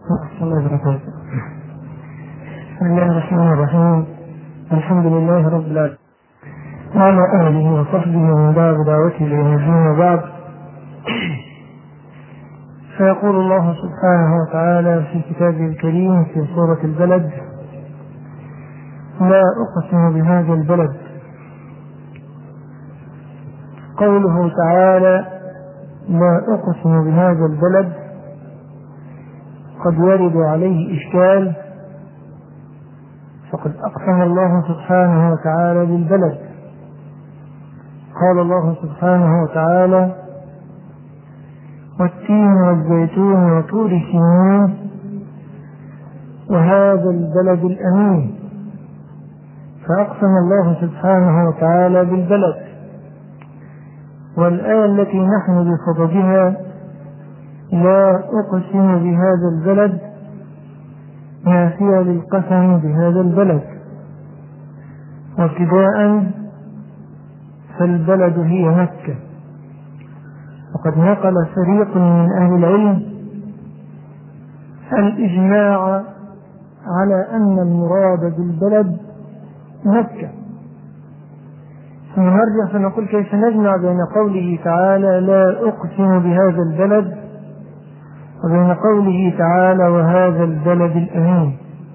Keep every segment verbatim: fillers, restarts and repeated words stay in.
الله وبركاته. بسم الله الرحمن الرحيم. الحمد لله رب العالمين وعلى آله وصحبه ومن دعا بدعوته إلى يوم الدين، وبعد. فيقول الله سبحانه وتعالى في كتابه الكريم في سورة البلد: لا أقسم بهذا البلد. قوله تعالى لا أقسم بهذا البلد قد يرد عليه إشكال، فقد أقسم الله سبحانه وتعالى بالبلد. قال الله سبحانه وتعالى: والتين والزيتون وطور سينين وهذا البلد الأمين. فأقسم الله سبحانه وتعالى بالبلد. والآية التي نحن بصددها لا أقسم بهذا البلد نافية للقسم بهذا البلد. وابتداء فالبلد هي مكة، وقد نقل فريق من أهل العلم الإجماع على أن المراد بالبلد مكة. فنرجع فنقول: كيف نجمع بين قوله تعالى لا أقسم بهذا البلد وبين قوله تعالى وهذا البلد الأمين؟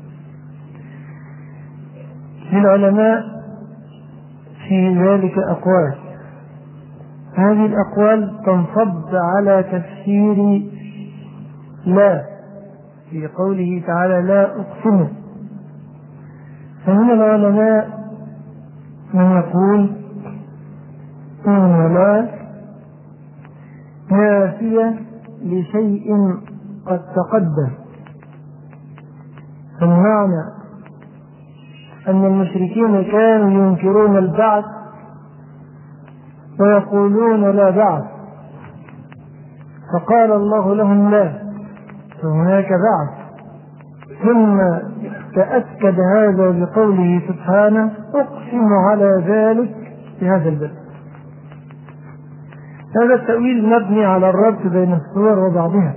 للعلماء في ذلك أقوال. هذه الأقوال تنصب على تفسير لا في قوله تعالى لا أقسم. فمن العلماء من يقول إن لا نافية لشيء قد تقدم، فالمعنى أن المشركين كانوا ينكرون البعث ويقولون لا بعث، فقال الله لهم لا، فهناك بعث. ثم تأكد هذا بقوله سبحانه: أقسم على ذلك بهذا البلد. هذا التأويل مبني على الربط بين الصور وبعضها،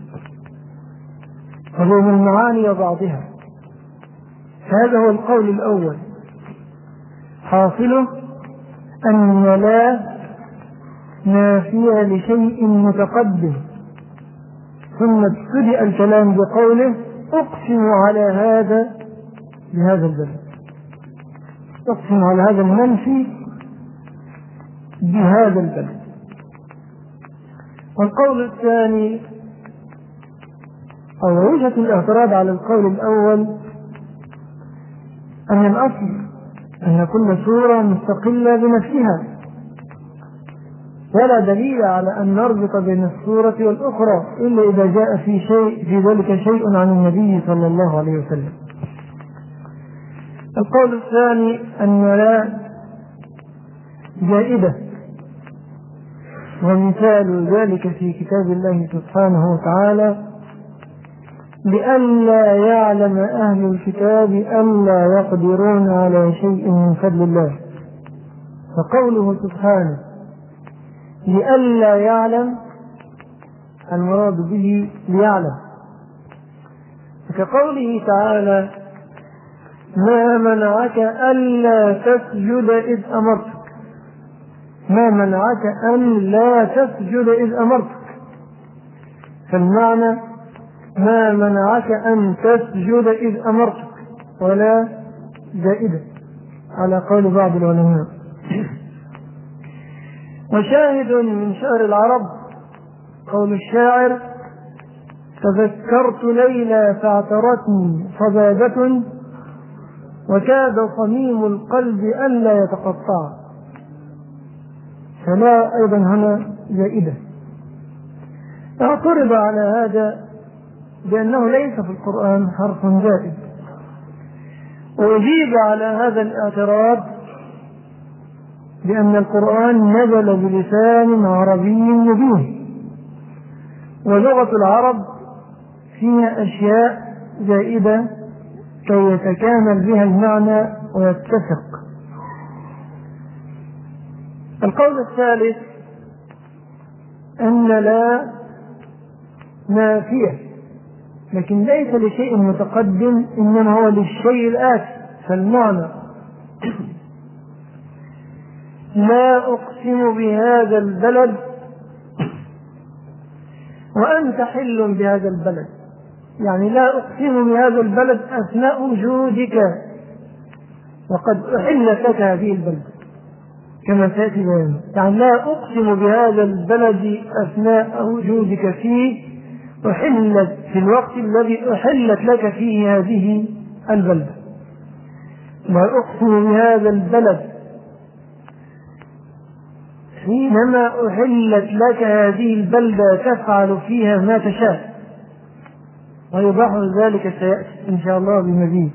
وبين المعاني وبعضها. هذا هو القول الأول. حاصله أن لا نافية لشيء متقدم، ثم ابتدأ الكلام بقوله أقسم على هذا بهذا البلد. أقسم على هذا المنفي بهذا البلد. والقول الثاني أو وجهة الاعتراض على القول الأول أن الأصل أن كل سورة مستقلة بنفسها، ولا دليل على أن نربط بين السورة والأخرى إلا إذا جاء في شيء في ذلك شيء عن النبي صلى الله عليه وسلم. القول الثاني أن لا جائدة، ومثال ذلك في كتاب الله سبحانه وتعالى: لئلا يعلم أهل الكتاب ألا يقدرون على شيء من فضل الله. فقوله سبحانه لئلا يعلم، المراد به ليعلم. كقوله تعالى: ما منعك ألا تسجد إذ أمرتك. ما منعك أن لا تسجد إذ أمرتك، فالمعنى ما منعك أن تسجد إذ أمرتك، ولا زائدة على قول بعض العلماء. وشاهد من شعر العرب قول الشاعر: تذكرت ليلى فاعترتني صبابة وكاد صميم القلب ألا يتقطع. فلا أيضا هنا زائدة. اعترض على هذا بأنه ليس في القرآن حرف زائد، وأجيب على هذا الاعتراض بأن القرآن نزل بلسان عربي مبين، ولغة العرب فيها أشياء زائدة كي يتكامل بها المعنى ويتفق. القول الثالث أن لا نافية لكن ليس لشيء متقدم، إنما هو للشيء الآتي. فالمعنى لا أقسم بهذا البلد وأنت حل بهذا البلد، يعني لا أقسم بهذا البلد أثناء وجودك وقد أحلت لك هذه البلد كما سيأتي بيانه. يعني لا أقسم بهذا البلد أثناء وجودك فيه، أحلت في الوقت الذي أحلت لك فيه هذه البلد. لا أقسم بهذا البلد حينما أحلت لك هذه البلدة تفعل فيها ما تشاء، ويوضح ذلك سيأتي إن شاء الله بمزيد.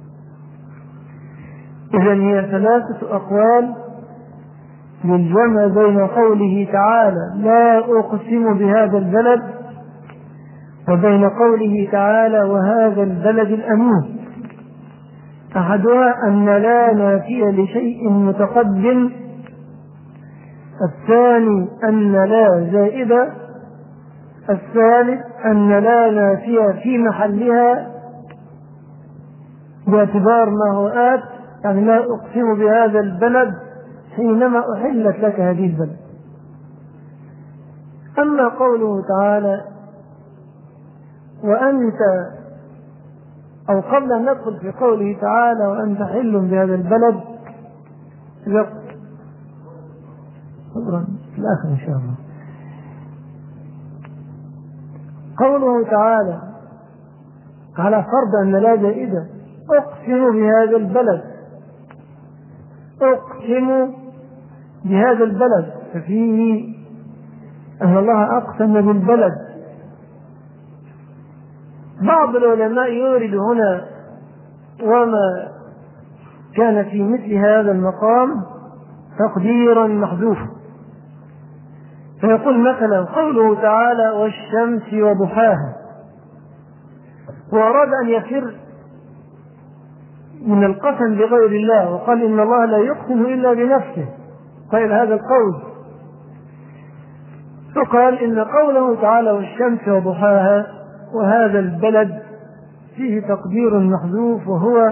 إذن هي ثلاثة أقوال للجمع بين قوله تعالى لا أقسم بهذا البلد وبين قوله تعالى وهذا البلد الأمين. أحدها أن لا نافية لشيء متقدم، الثاني أن لا زائدة، الثالث أن لا نافية في محلها باعتبار ما هو آت، يعني لا أقسم بهذا البلد حينما أحلت لك هذه البلد. أما قوله تعالى وأنت، أو قبل أن ندخل في قوله تعالى وأنت حل بهذا البلد في الآخر إن شاء الله، قوله تعالى على فرض أن لا زائدة أقسم بهذا البلد، أقسم بهذا البلد، ففيه أن الله أقسم بالبلد. بعض العلماء يورد هنا وما كان في مثل هذا المقام تقديرا محذوفا، فيقول مثلا قوله تعالى والشمس وضحاها، وأراد أن يفر من القسم بغير الله وقال إن الله لا يقسم إلا بنفسه، قال هذا القول، فقال إن قوله تعالى والشمس وضحاها وهذا البلد فيه تقدير محذوف، وهو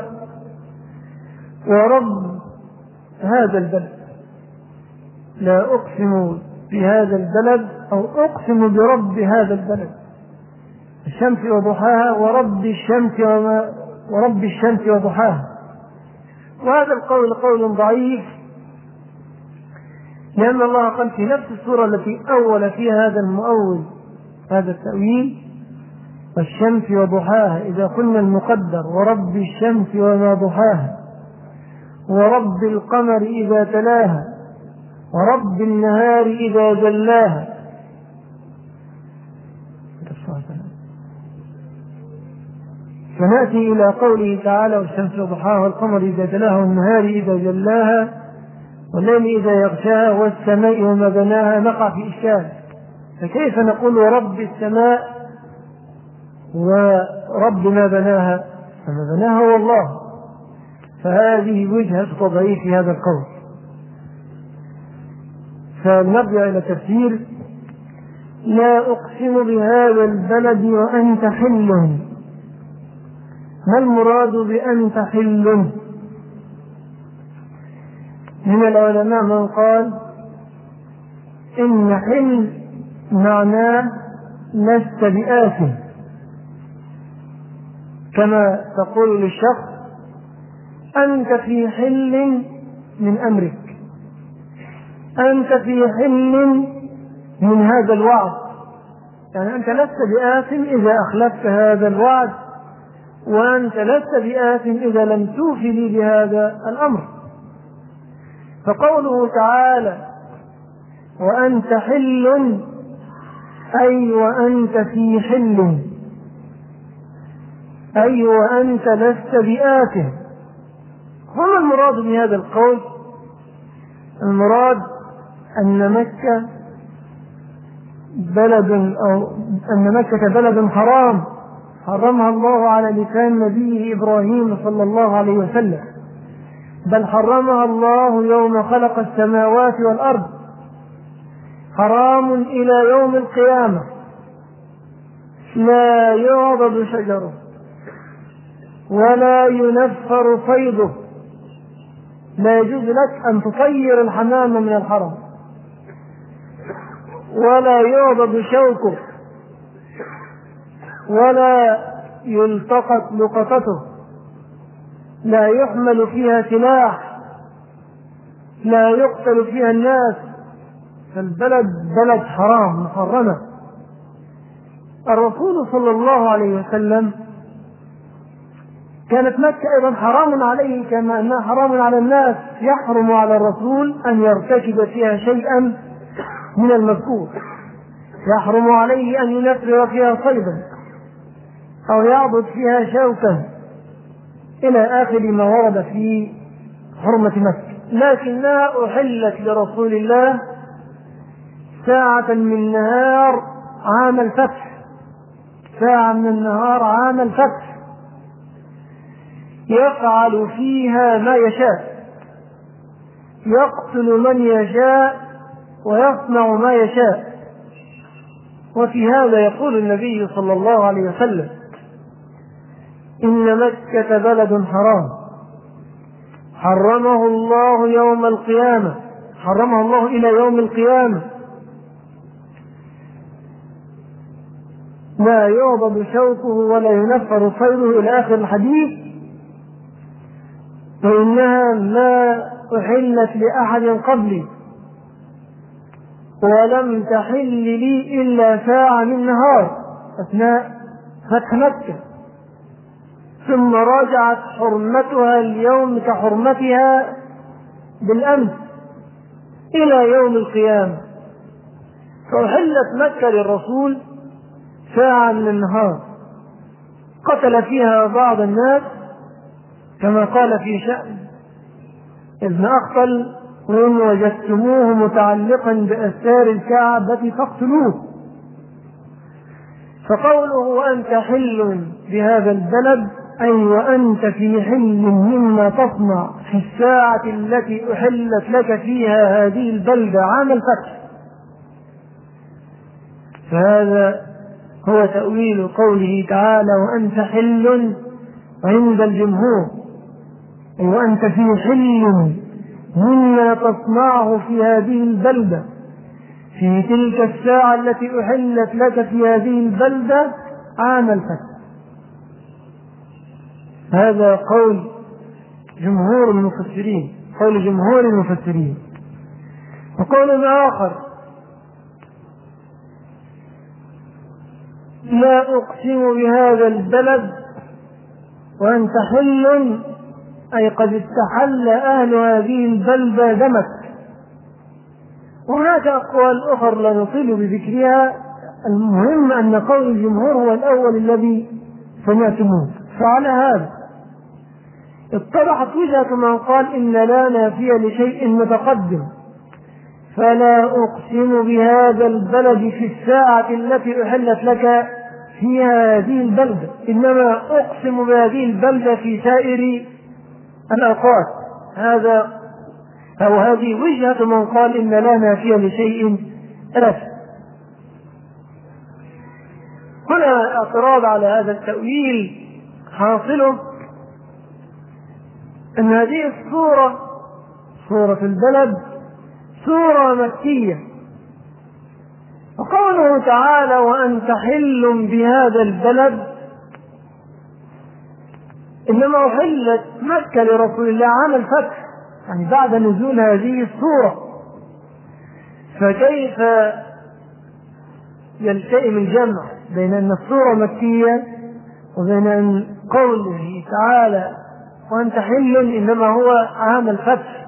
ورب هذا البلد. لا أقسم بهذا البلد أو أقسم برب هذا البلد، الشمس وضحاها ورب الشمس وما ورب الشمس وضحاها. وهذا القول قول ضعيف، لأن الله قال في نفس السورة التي أول فيها هذا المؤول هذا التأويل والشمس وضحاها إذا قلنا المقدر ورب الشمس وما ضحاها ورب القمر إذا تلاها ورب النهار إذا جلاها. فنأتي إلى قوله تعالى والشمس وضحاها والقمر إذا تلاها والنهار إذا جلاها والليل إذا يغشاها والسماء وما بناها، نقع في إشكال، فكيف نقول ورب السماء ورب ما بناها؟ فما بناها هو الله، فهذه وجهة تضعيف في هذا القول. فنرجع إلى تفسير لا أقسم بهذا البلد وأنت حل. ما المراد بأنت حل؟ من العلماء من قال إن حل معناه لست بآثم، كما تقول للشخص أنت في حل من أمرك، أنت في حل من هذا الوعد، يعني أنت لست بآثم إذا أخلفت هذا الوعد، وأنت لست بآثم إذا لم توفي لي بهذا الأمر. فقوله تعالى وأنت حل أي وأنت في حل، أي وأنت لست بآثم. وما المراد بهذا القول؟ المراد أن مكة بلد أو أن مكة بلد حرام حرمها الله على لسان نبيه إبراهيم صلى الله عليه وسلم، بل حرمها الله يوم خلق السماوات والأرض، حرام إلى يوم القيامة. لا يعضد شجره ولا ينفر صيده. لا يجوز لك أن تطير الحمام من الحرم، ولا يعضد شوكه، ولا يلتقط لقطته، لا يحمل فيها سلاح، لا يقتل فيها الناس. فالبلد بلد حرام محرمة. الرسول صلى الله عليه وسلم كانت مكة أيضا حرام عليه كما أنها حرام على الناس. يحرم على الرسول أن يرتكب فيها شيئا من المذكور. يحرم عليه أن ينفر فيها صيدا أو يعبد فيها شوكا إلى آخر ما ورد في حرمة مكة. لكنها أحلت لرسول الله ساعة من نهار عام الفتح، ساعة من النهار عام الفتح يفعل فيها ما يشاء، يقتل من يشاء ويصنع ما يشاء. وفي هذا يقول النبي صلى الله عليه وسلم: إن مكة بلد حرام حرمه الله يوم القيامة، حرمه الله إلى يوم القيامة، لا يعضد شوكه ولا ينفر صيده إلى آخر الحديث. وإنها ما أحلت لأحد قبلي ولم تحل لي إلا ساعة من نهار أثناء فتح مكة، ثم رجعت حرمتها اليوم كحرمتها بالأمس إلى يوم القيامة. فأحلت مكة للرسول ساعة من النهار قتل فيها بعض الناس كما قال في شأن ابن أخطل: وإن وجدتموه متعلقا بأستار الكعبة فاقتلوه. فقوله وأنت حل بهذا البلد أي وأنت في حل مما تصنع في الساعة التي أحلت لك فيها هذه البلدة عام الفتح. فهذا هو تأويل قوله تعالى وأنت حل عند الجمهور، أي وأنت في حل مما تصنعه في هذه البلدة في تلك الساعة التي أحلت لك في هذه البلدة عام الفتح. هذا قول جمهور المفسرين، قول جمهور المفسرين. وقول آخر: لا أقسم بهذا البلد وأنت حل أي قد استحل أهل هذه البلدة دمك. وهناك أقوال أخرى لا نطيل بذكرها، المهم أن قول الجمهور هو الأول الذي سمعتموه. فعلى هذا اتضحت وجهة من قال إن لا نافية لشيء متقدم، فلا أقسم بهذا البلد في الساعة التي أحلت لك فيها هذه البلدة، إنما أقسم بهذه البلدة في سائر الأوقات. هذا أو هذه وجهة من قال إن لا نافية لشيء ألف. هنا اعتراض على هذا التأويل حاصله أن هذه السورة سورة البلد سورة مكية، وقوله تعالى وأنت حل بهذا البلد إنما أحلت مكة لرسول الله عام الفتح، يعني بعد نزول هذه السورة. فكيف يلتئم الجمع بين أن السورة مكية وبين أن قوله تعالى وأنت حل إنما هو عام الفتح؟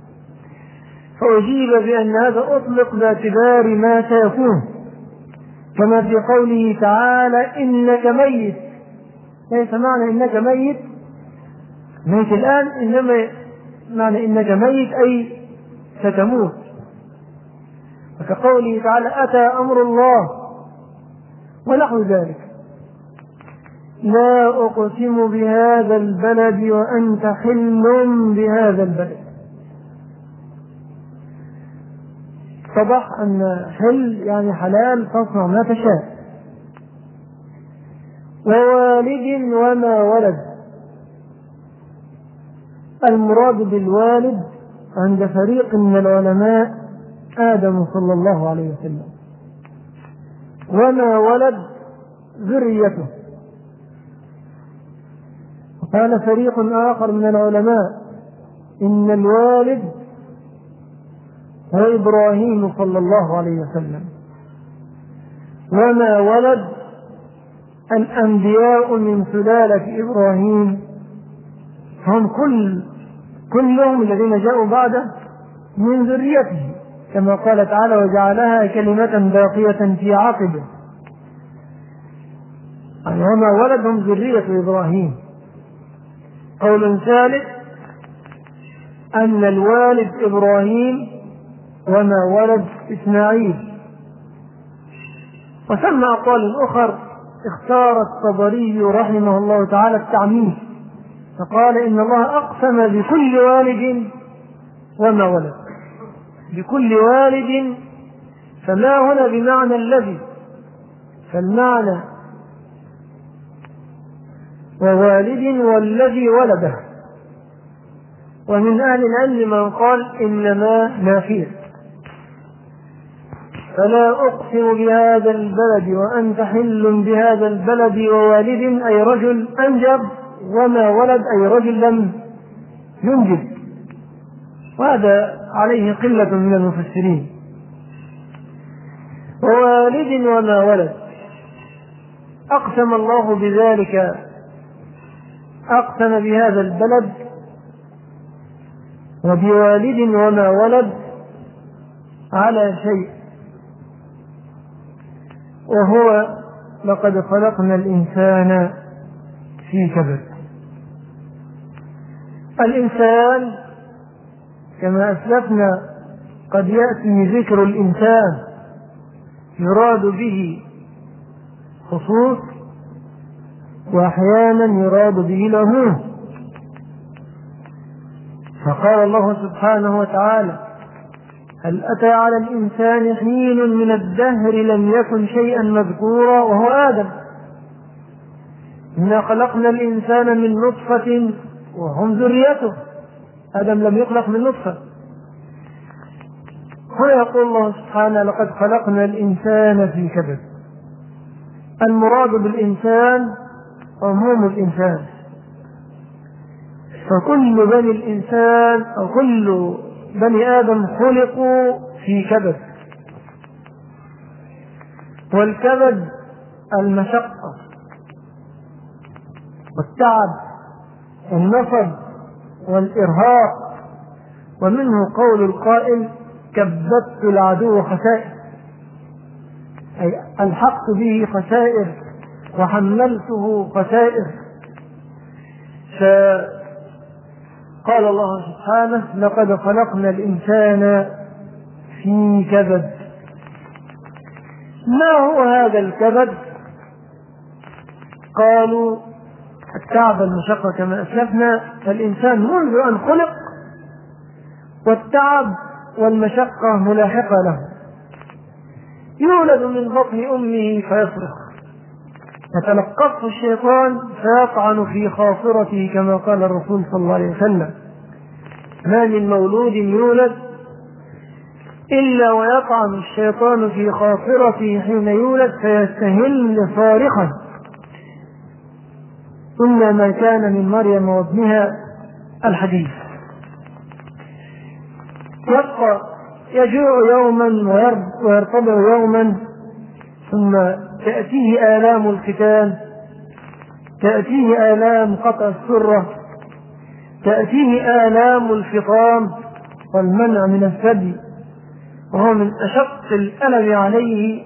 فأجيب بأن هذا أطلق باعتبار ما سيكون، كما في قوله تعالى إنك ميت، ليس معنى إنك ميت ميت الآن، إنما معنى إنك ميت أي ستموت. وكقوله تعالى أتى أمر الله ونحو ذلك. لا أقسم بهذا البلد وأنت حل بهذا البلد. اتضح أن حل يعني حلال تصنع ما تشاء. ووالد وما ولد. المراد بالوالد عند فريق من العلماء آدم صلى الله عليه وسلم، وما ولد ذريته. وقال فريق آخر من العلماء إن الوالد هو إبراهيم صلى الله عليه وسلم، وما ولد الأنبياء من سلالة إبراهيم هم كل كلهم الذين جاءوا بعده من ذريته، كما قال تعالى وجعلها كلمة باقية في عقبه، يعني وما ولدهم ذرية إبراهيم. قول ثالث أن الوالد إبراهيم وما ولد إسماعيل. وثم أقوال أخر اختار الطبري رحمه الله تعالى التعميم، فقال إن الله أقسم بكل والد وما ولد، بكل والد، فما هنا بمعنى الذي، فالمعنى ووالد والذي ولده. ومن أهل العلم من قال إنما نافية، فلا أقسم بهذا البلد وأنت حل بهذا البلد ووالد أي رجل أنجب، وما ولد أي رجل لم ينجب، وهذا عليه قلة من المفسرين. ووالد وما ولد أقسم الله بذلك، أقسم بهذا البلد وبوالد وما ولد على شيء، وهو لقد خلقنا الإنسان في كبد. الإنسان كما أسلفنا قد يأتي ذكر الإنسان يراد به خصوص، وأحيانا يراد به العموم. فقال الله سبحانه وتعالى هل أتى على الإنسان حين من الدهر لم يكن شيئا مذكورا، وهو آدم. إنا خلقنا الإنسان من نطفة وهم ذريته، آدم لم يخلق من نطفة. هنا يقول الله سبحانه لقد خلقنا الإنسان في كبد. المراد بالإنسان عموم الإنسان، فكل بني الإنسان أو كل بني آدم خلقوا في كبد. والكبد المشقة والتعب والنصب والإرهاق. ومنه قول القائل كبدت العدو خسائر، أي ألحقت به خسائر وحملته خسائر. فقال الله سبحانه لقد خلقنا الإنسان في كبد. ما هو هذا الكبد؟ قالوا التعب المشقة كما أسلفنا، فالإنسان منذ أن خلق والتعب والمشقة ملاحقة له. يولد من بطن أمه فيصرخ، يتلقفه الشيطان فيطعن في خاصرته كما قال الرسول صلى الله عليه وسلم ما من مولود يولد إلا ويطعن الشيطان في خاصرته حين يولد فيستهل صارخا إلا ما كان من مريم وابنها الحديث. يبقى يجوع يوما ويرتضع يوما، ثم تأتيه آلام الختان، تأتيه آلام قطع السرة، تأتيه آلام الفطام والمنع من الثدي، وهو من أشق الألم عليه.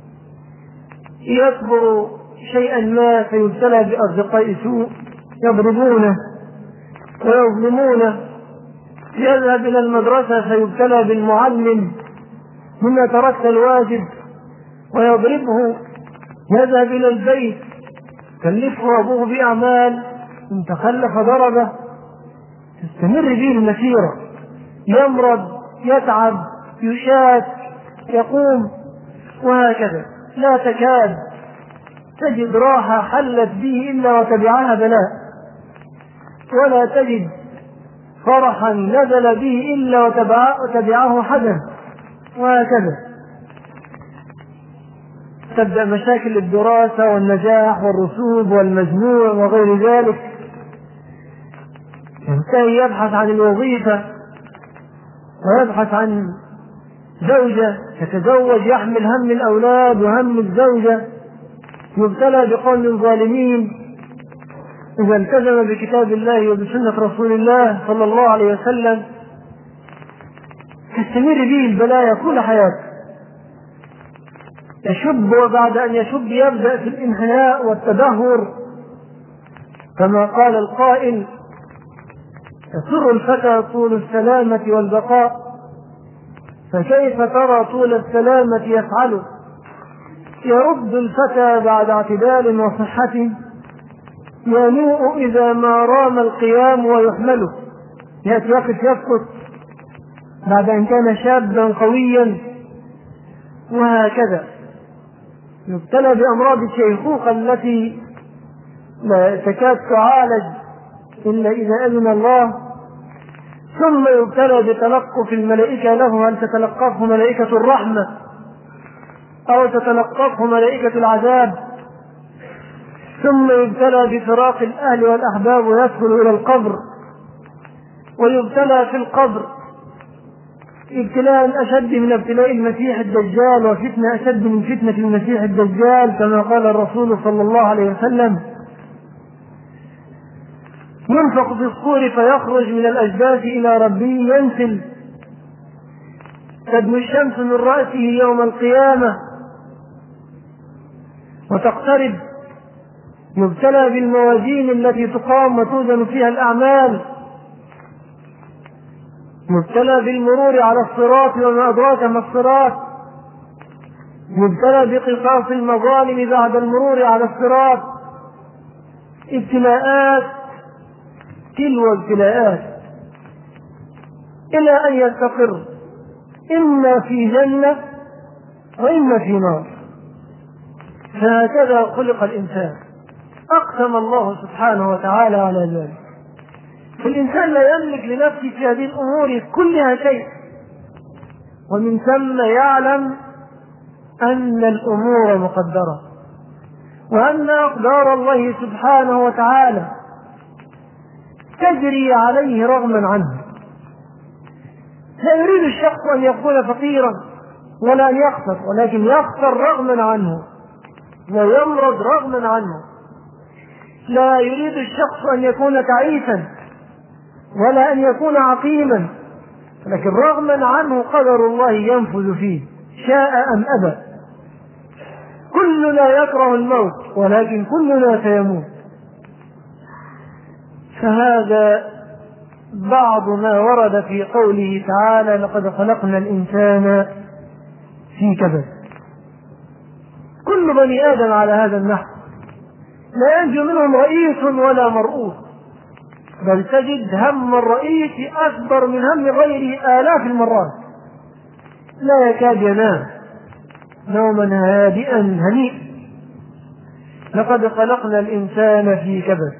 يكبر شيئا ما فيبتلى بأصدقاء سوء يضربونه ويظلمونه، يذهب إلى المدرسة فيبتلى بالمعلم مما ترك الواجب ويضربه، يذهب إلى البيت كلفه أبوه بأعمال إن تخلف ضربه، تستمر به المسيرة، يمرض يتعب يشاك يقوم، وهكذا لا تكاد تجد راحة حلت به إلا وتبعها بلاء، ولا تجد فرحا نزل به إلا وتبعه حزن، وهكذا. تبدأ مشاكل الدراسة والنجاح والرسوب والمجموع وغير ذلك، ينتهي يبحث عن الوظيفة ويبحث عن زوجة، يتزوج يحمل هم الأولاد وهم الزوجة، يبتلى بقوم ظالمين. إذا التزم بكتاب الله وبسنة رسول الله صلى الله عليه وسلم تستمر به البلايا طول حياته، يشب، وبعد أن يشب يبدأ في الانحناء والتدهور، كما قال القائل: يسر الفتى طول السلامة والبقاء، فكيف ترى طول السلامة يفعل؟ يرد الفتى بعد اعتدال وصحة، ينوء إذا ما رام القيام ويحمله. يأتي يقف يسقط بعد أن كان شابا قويا، وهكذا. يبتلى بأمراض الشيخوخة التي لا تكاد تعالج إلا إذا أذن الله، ثم يبتلى بتلقف الملائكة له، هل تتلقفه ملائكة الرحمة أو تتلقفه ملائكة العذاب، ثم يبتلى بفراق الأهل والأحباب ويدخل إلى القبر، ويبتلى في القبر ابتلاء أشد من ابتلاء المسيح الدجال، وفتنة أشد من فتنة المسيح الدجال، كما قال الرسول صلى الله عليه وسلم: ينفخ في الصور فيخرج من الأجداث إلى ربه ينسل، تدنو الشمس من رأسه يوم القيامة وتقترب. يبتلى بالموازين التي تقام وتوزن فيها الأعمال، يبتلى بالمرور على الصراط وما أدراك ما الصراط، يبتلى بقصاص المظالم بعد المرور على الصراط. ابتلاءات تلو ابتلاءات إلى أن يستقر، إما في جنة وإما في نار. فهكذا خلق الإنسان، أقسم الله سبحانه وتعالى على ذلك. الإنسان لا يملك لنفسه في هذه الأمور كلها شيء، ومن ثم يعلم أن الأمور مقدرة، وأن أقدار الله سبحانه وتعالى تجري عليه رغما عنه. لا يريد الشخص أن يكون فقيرا ولا أن يخسر، ولكن يخسر رغما عنه ويمرض رغما عنه. لا يريد الشخص أن يكون تعيسا ولا أن يكون عقيما، لكن رغما عنه قدر الله ينفذ فيه شاء أم أبى. كلنا يكره الموت، ولكن كلنا سيموت. فهذا بعض ما ورد في قوله تعالى: لقد خلقنا الإنسان في كبد. كل بني آدم على هذا النحو، لا ينجو منهم رئيس ولا مرؤوس، بل تجد هم الرئيس أكبر من هم غيره آلاف المرات، لا يكاد ينام نوما هادئا هنيئا. لقد خلقنا الإنسان في كبد.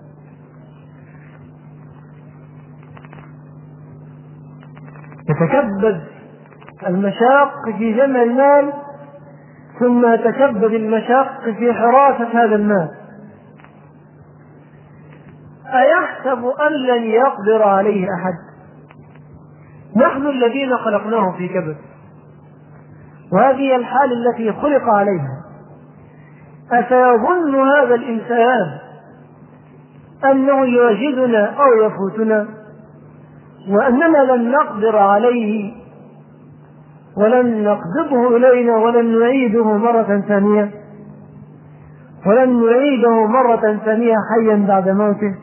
يتكبد المشاق في جمع المال، ثم يتكبد المشاق في حراسة هذا المال. أيحسب أن لن يقدر عليه أحد؟ نحن الذين خلقناه في كبد، وهذه الحال التي خلق عليها. أفيظن هذا الإنسان أنه يواجدنا أو يفوتنا، وأننا لن نقدر عليه ولن نقبضه إلينا ولن نعيده مرة ثانية ولن نعيده مرة ثانية حيا بعد موته؟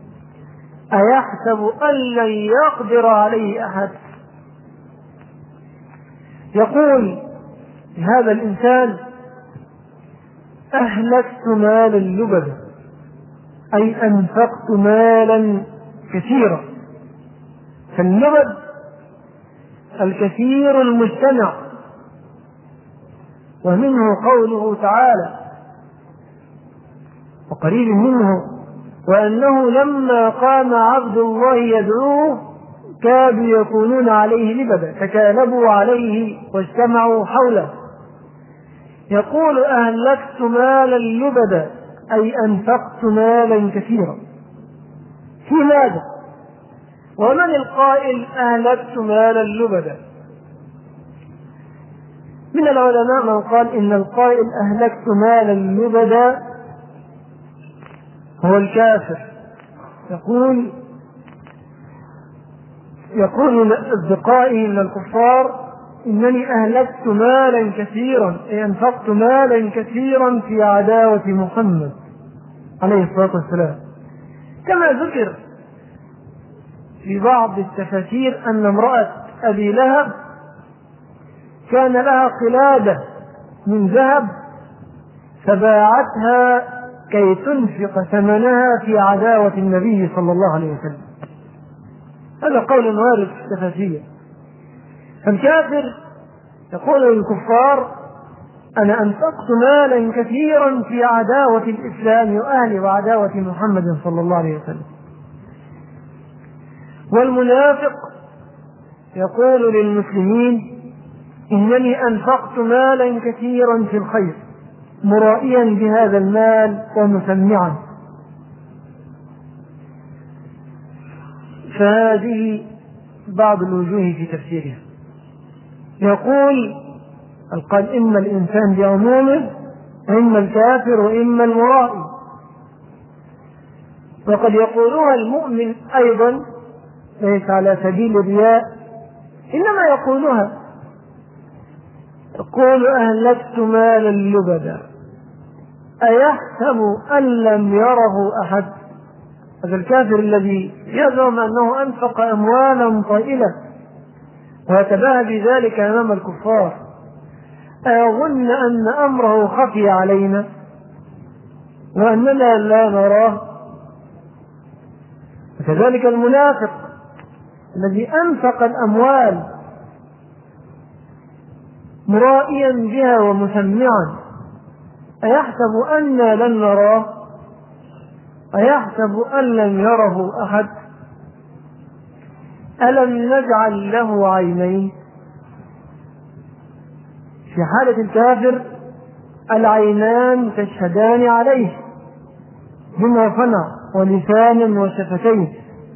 أيحسب أن لن يقدر عليه أحد؟ يقول هذا الإنسان: أهلكت مالا لبدا، أي أنفقت مالا كثيرا. فاللبد الكثير المجتمع، ومنه قوله تعالى: وقريب منه، وأنه لما قام عبد الله يدعوه كادوا يكونون عليه لبدا، تكالبوا عليه واجتمعوا حوله. يقول أهلكت مالا لبدا، أي أنفقت مالا كثيرا. في ماذا؟ ومن القائل أهلكت مالا لبدا؟ من العلماء من قال إن القائل أهلكت مالا لبدا هو الكافر. يقول يقول لأصدقائه من الكفار إنني أهلكت مالا كثيرا، أي أنفقت مالا كثيرا في عداوة محمد عليه الصلاة والسلام. كما ذكر في بعض التفاسير أن امرأة أبي لهب كان لها قلادة من ذهب فباعتها كي تنفق ثمنها في عداوة النبي صلى الله عليه وسلم. هذا قول وارد في التفاسير. فالكافر يقول للكفار أنا أنفقت مالا كثيرا في عداوة الإسلام وأهله وعداوة محمد صلى الله عليه وسلم. والمنافق يقول للمسلمين إنني أنفقت مالا كثيرا في الخير مرائيا بهذا المال ومسمعا. فهذه بعض الوجوه في تفسيرها. يقول قال إما الإنسان بعمومه إما الكافر وإما المرائي. وقد يقولها المؤمن أيضا ليس على سبيل الرياء، إنما يقولها يقول أهلكت مالا لبدا، أيحسب أن لم يره أحد. هذا الكافر الذي يزعم أنه أنفق أموالا طائلة ويتباهى بذلك أمام الكفار، أيظن أن أمره خفي علينا وأننا لا نراه؟ وكذلك المنافق الذي أنفق الأموال مرائيا بها ومسمعا، أيحسب أننا لن نراه؟ أيحسب أن لم يره أحد؟ ألم نجعل له عينين؟ في حالة الكافر العينان تشهدان عليه بما صنع ولسان وشفتين.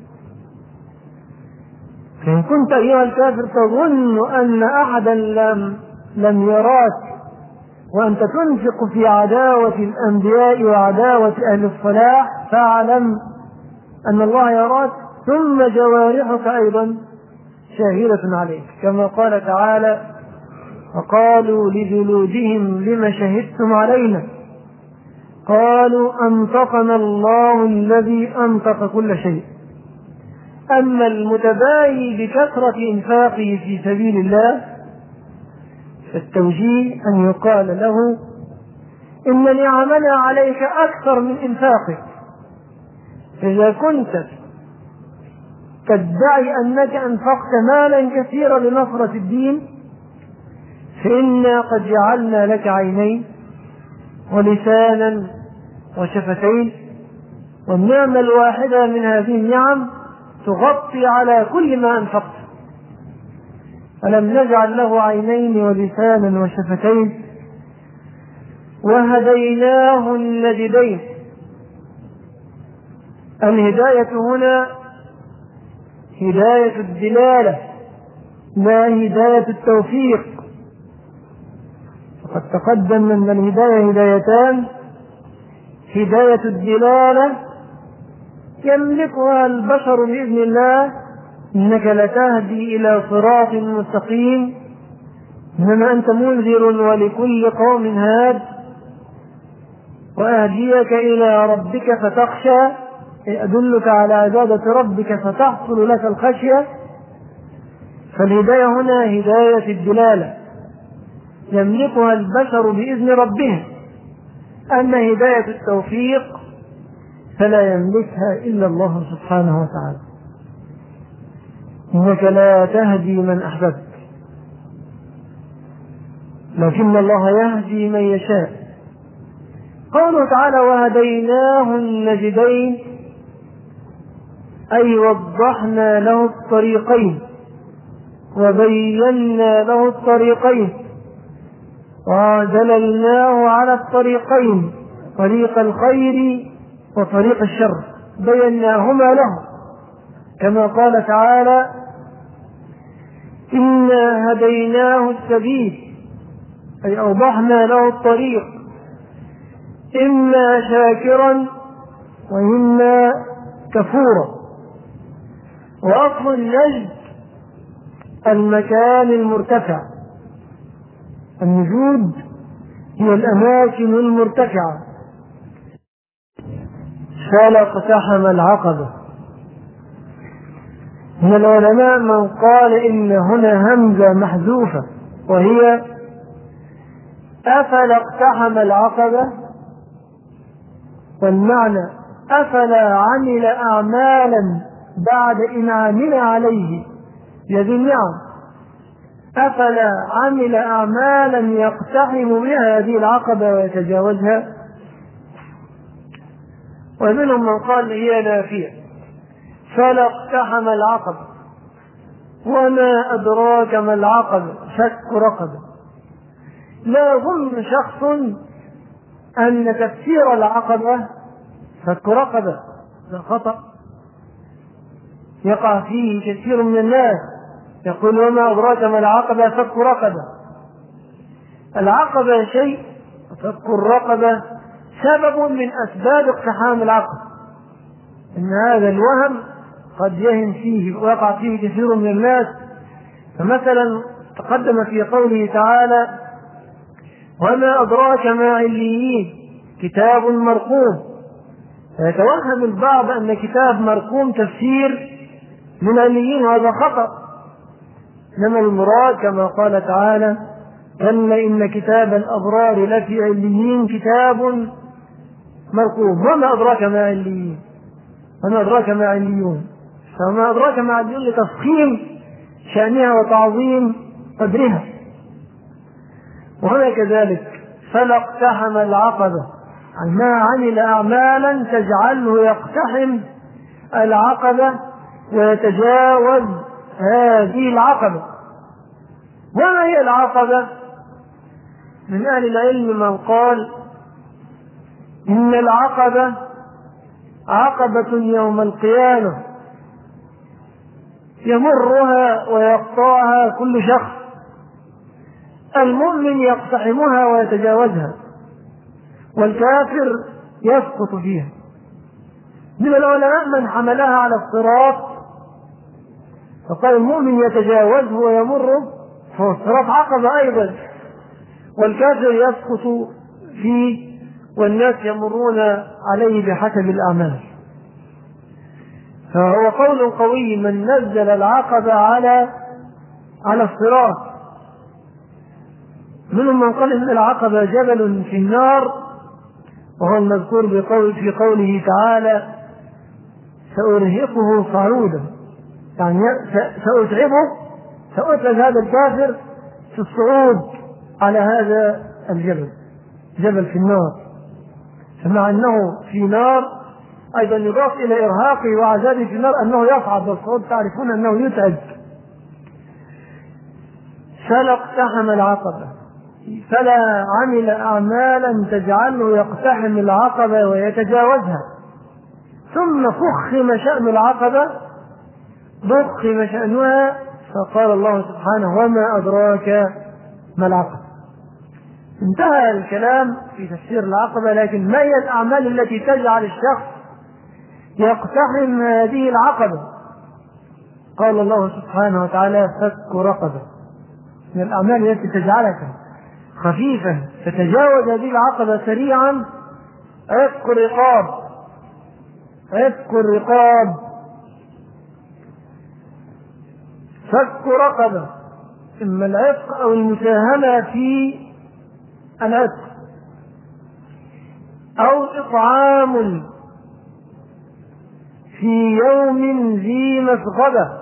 فإن كنت أيها الكافر تظن أن أحدا لم, لم يراك وأنت تنفق في عداوة الأنبياء وعداوة أهل الصلاح، فاعلم أن الله يراك، ثم جوارحك أيضا شاهدة عليك، كما قال تعالى وقالوا لجلودهم لم شهدتم علينا قالوا أنطقنا الله الذي أنطق كل شيء. أما المتباهي بكثرة إنفاقه في سبيل الله فالتوجيه أن يقال له إن نعمنا عليك أكثر من إنفاقك. إذا كنت تدعي أنك أنفقت مالا كثيرا لنصرة الدين فإنا قد جعلنا لك عينين ولسانا وشفتين، والنعمة الواحدة من هذه النعم تغطي على كل ما أنفقت. ألم نجعل له عينين ولسانا وشفتين وهديناه النجدين. الهداية هنا هداية الدلالة لا هداية التوفيق. وقد تقدم أن الهداية هدايتان: هداية الدلالة يملكها البشر بإذن الله، إنك لتهدي إلى صراط مستقيم، إنما أنت منذر ولكل قوم هاد، وأهديك إلى ربك فتخشى، أدلك على عبادة ربك فتحصل لك الخشية. فالهداية هنا هداية الدلالة يملكها البشر بإذن ربهم، أما هداية التوفيق فلا يملكها إلا الله سبحانه وتعالى. إنك لا تهدي من أحببت لكن الله يهدي من يشاء. قوله تعالى وهديناه النجدين أي وضحنا له الطريقين وبينا له الطريقين ودللناه على الطريقين، طريق الخير وطريق الشر، بيناهما له، كما قال تعالى إنا هديناه السبيل أي أوضحنا له الطريق، إما شاكرا وإما كفورا. وأصل النجد المكان المرتفع، النجود هي الأماكن المرتفعة. فلاقتحم العقبة. من العلماء من قال إن هنا همزة محذوفة وهي أفلا اقتحم العقبة، والمعنى أفلا عمل أعمالا بعد إنعامنا عليه بهذه النعم، أفلا عمل أعمالا يقتحم بها هذه العقبة ويتجاوزها. ومنهم من قال هي نافية فلا اقتحم العقبة، وما أدراك ما العقبة فك رقبة. لا يظن شخص أن تفسير العقبة فك رقبة، هذا خطأ يقع فيه كثير من الناس، يقول وما أدراك ما العقبة فك رقبة. العقبة شيء، فك الرقبة سبب من أسباب اقتحام العقبة. إن هذا الوهم قد يهم فيه ويقع فيه كثير من الناس. فمثلا تقدم في قوله تعالى وما أدراك ما عليين كتاب مرقوم، فيتوهم البعض أن كتاب مرقوم تفسير من عليين، وهذا خطأ. إنما المراد كما قال تعالى كلا إن كتاب الأبرار لفي عليين كتاب مرقوم. وما أدراك ما عليين، وما أدراك ما عليون، فما أدراك ما عليون لتفخيم شأنها وتعظيم قدرها. وهنا كذلك فلا اقتحم العقبة، ما عمل أعمالا تجعله يقتحم العقبة ويتجاوز هذه العقبة. وما هي العقبة؟ من أهل العلم من قال إن العقبة عقبة يوم القيامة يمرها ويقطعها كل شخص، المؤمن يقتحمها ويتجاوزها، والكافر يسقط فيها. من العلماء من حملها على الصراط فقال المؤمن يتجاوزه ويمره، فهو الصراط عقبة أيضا، والكافر يسقط فيه والناس يمرون عليه بحسب الأعمال. فهو قول قوي من نزل العقبة على على الصراط. منهم من قال إن العقبة جبل في النار، وهو المذكور بقول في قوله تعالى سأرهقه صعودا، يعني سأتعبه، سأتعب هذا الكافر في الصعود على هذا الجبل، جبل في النار. فمع أنه في نار أيضا يضاف إلى إرهاقه وعذابه في النار أنه يصعد، والصعود تعرفون أنه يتعب. فلا اقتحم العقبة، فلا عمل أعمالا تجعله يقتحم العقبة ويتجاوزها. ثم فخم شأن العقبة، ضخم شأنها، فقال الله سبحانه وما أدراك ما العقبة. انتهى الكلام في تفسير العقبة، لكن ما هي الأعمال التي تجعل الشخص يقتحم هذه العقبة؟ قال الله سبحانه وتعالى فك رقبة. من الأعمال التي تجعلك خفيفا تتجاوز هذه العقبة سريعا عتق الرقاب، عتق الرقاب، فك رقبة، إما العتق أو المساهمة في العتق، أو إطعام في يوم ذي مسغبة.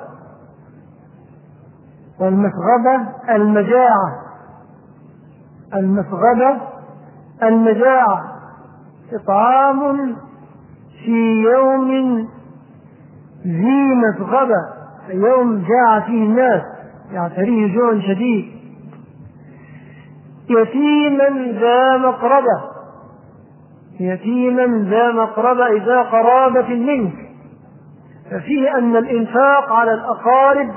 والمسغبة المجاعة، المسغبة المجاعة، إطعام في يوم ذي مسغبة، يوم جاع فيه الناس يعتريه جوع شديد، يتيما ذا مقربة، يتيما ذا مقربة إذا قرابة منك، ففيه أن الإنفاق على الأقارب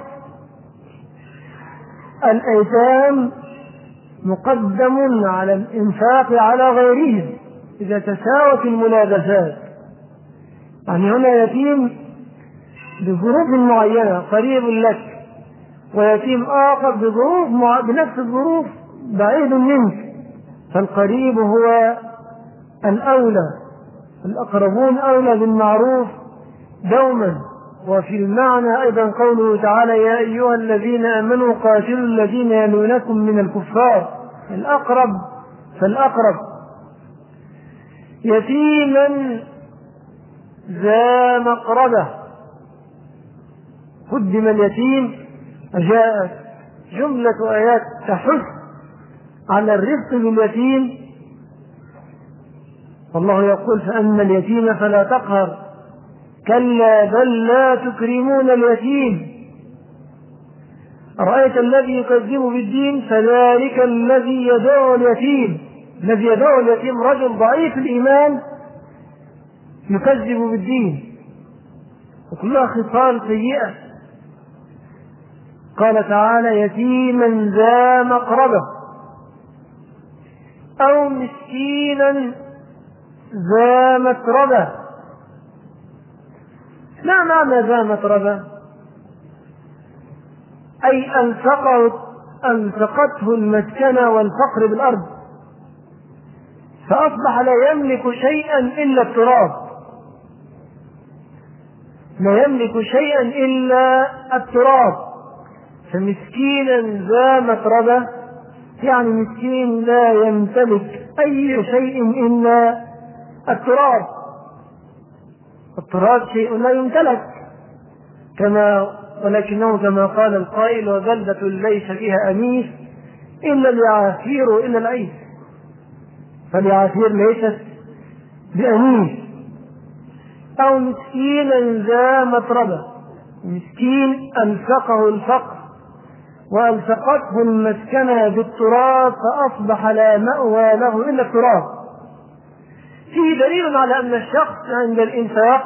الأيتام مقدم على الإنفاق على غيرهم إذا تساوت الملابسات. يعني هنا يتيم بظروف معينة قريب لك، ويتيم آخر بظروف بنفس الظروف بعيد منك، فالقريب هو الأولى، الأقربون أولى بالمعروف دوما. وفي المعنى أيضا قوله تعالى: يا أيها الذين آمنوا قاتلوا الذين يلونكم من الكفار، الأقرب فالأقرب. يتيما ذا مقربة، قدم اليتيم، جاءت جملة آيات تحث على الرفق باليتيم. والله يقول: فأما اليتيم فلا تقهر، كلا بل لا تكرمون اليتيم، أرأيت الذي يكذب بالدين فذلك الذي يدعو اليتيم. الذي يدعو اليتيم رجل ضعيف الإيمان يكذب بالدين، وكلها خصال سيئة. قال تعالى: يتيما ذا مقربة أو مسكينا ذا متربة. ما معنى ذا متربة؟ أي ألصقه ألصقته المسكنة والفقر بالأرض، فأصبح لا يملك شيئا إلا التراب، لا يملك شيئا إلا التراب. فمسكينا ذا متربة يعني مسكين لا يمتلك أي شيء إلا التراب. التراب شيء لا يمتلك، كما ولكنه كما قال القائل: وبلدة ليس فيها أنيس إلا اليعافير إلا العيش. فاليعافير ليست بأنيس. أو مسكينا ذا متربة، مسكين ألصقه الفقر وألصقته المسكنة بالتراب، فأصبح لا مأوى له إلا التراب. فيه دليل على أن الشخص عند الإنفاق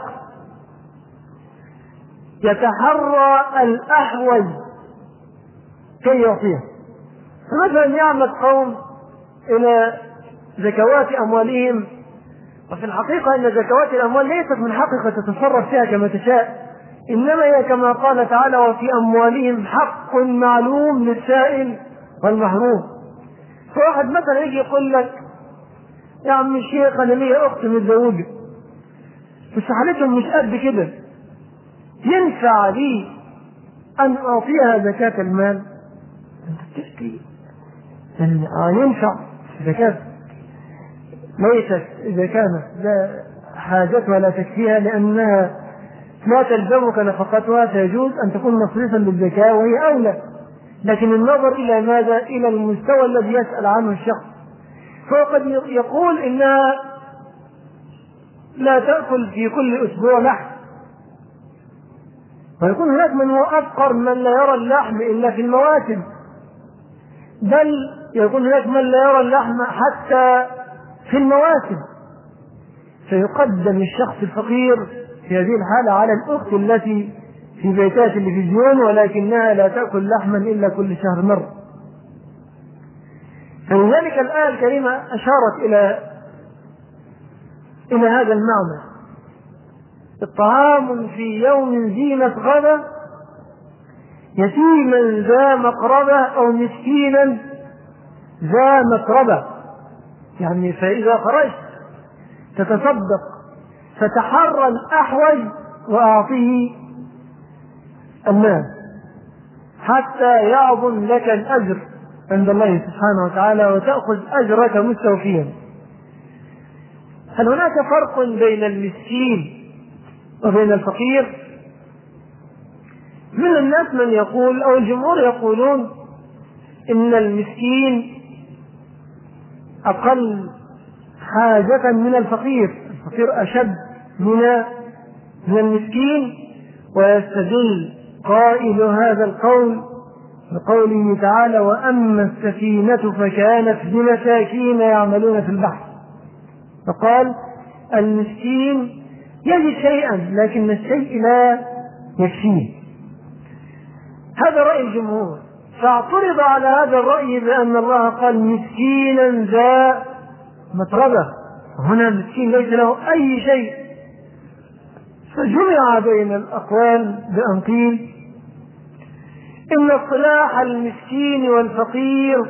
يتحرى الأحوج كي يعطيه. فمثلا يعمد قوم إلى زكوات أموالهم، وفي الحقيقة أن زكوات الأموال ليست من حقك تتصرف فيها كما تشاء، إنما هي كما قال تعالى: وفي أموالهم حق معلوم للسائل والمحروم. فواحد مثلا يجي يقول لك: يا عم الشيخ أنا لي أخت متزوجة بس حالتهم مش قد كده، ينفع لي أن أعطيها زكاة المال؟ أنت بتحكي يعني آه ينفع زكاة، ليست إذا كانت لا حاجتها لا تكفيها لأنها لا تلزمك نفقتها فيجوز أن تكون مصرفا للزكاة وهي أولى. لكن النظر إلى ماذا؟ إلى المستوى الذي يسأل عنه الشخص. فقد يقول إنها لا تأكل في كل أسبوع لحم، ويكون هناك من هو أفقر من لا يرى اللحم إلا في المواسم، بل يكون هناك من لا يرى اللحم حتى في المواسم. فيقدم الشخص الفقير في هذه الحالة على الأخت التي في بيتها تلفزيون ولكنها لا تأكل لحما إلا كل شهر مرة. فلذلك الآية الكريمة أشارت إلى إلى هذا المعنى: الطعام في يوم ذي مسغبة يتيما ذا مقربة أو مسكينا ذا متربة. يعني فإذا خرجت تتصدق فتحرى الأحوج وأعطيه المال حتى يعظم لك الأجر عند الله سبحانه وتعالى وتأخذ أجرك مستوفيا. هل هناك فرق بين المسكين وبين الفقير؟ من الناس من يقول أو الجمهور يقولون إن المسكين أقل حاجة من الفقير، الفقير أشد من من المسكين. ويستدل قائل هذا القول بقوله تعالى: وأما السفينة فكانت لمساكين يعملون في البحر. فقال المسكين يجد شيئا لكن الشيء لا يكفيه. هذا رأي الجمهور. فاعترض على هذا الرأي بأن الله قال مسكينا ذا متربة، هنا مسكين ليس له أي شيء. فجمع بين الأقوال بأن قيل إن اصطلاح المسكين والفقير